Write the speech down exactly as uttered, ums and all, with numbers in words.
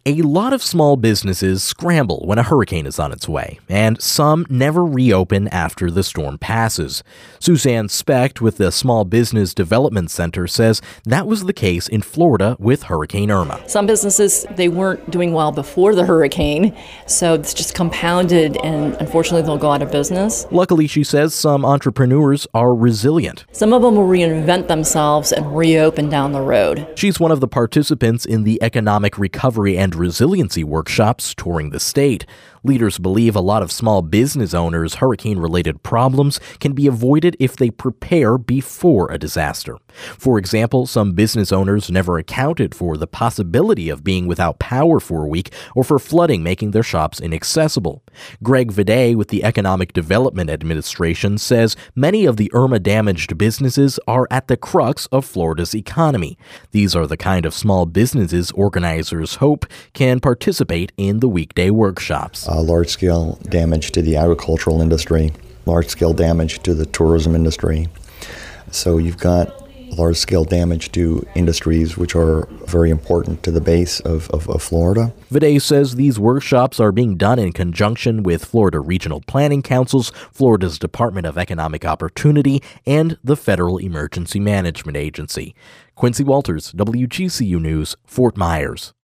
A lot of small businesses scramble when a hurricane is on its way, and some never reopen after the storm passes. Suzanne Specht with the Small Business Development Center says that was the case in Florida with Hurricane Irma. Some businesses, they weren't doing well before the hurricane, so it's just compounded, and unfortunately they'll go out of business. Luckily, she says, some entrepreneurs are resilient. Some of them will reinvent themselves and reopen down the road. She's one of the participants in the Economic Recovery and Resiliency workshops touring the state. Leaders believe a lot of small business owners' hurricane-related problems can be avoided if they prepare before a disaster. For example, some business owners never accounted for the possibility of being without power for a week or for flooding making their shops inaccessible. Greg Viday with the Economic Development Administration says many of the Irma-damaged businesses are at the crux of Florida's economy. These are the kind of small businesses organizers hope can participate in the weekday workshops. Uh, large-scale damage to the agricultural industry, large-scale damage to the tourism industry. So you've got large-scale damage to industries which are very important to the base of, of, of Florida. Viday says these workshops are being done in conjunction with Florida Regional Planning Councils, Florida's Department of Economic Opportunity, and the Federal Emergency Management Agency. Quincy Walters, W G C U News, Fort Myers.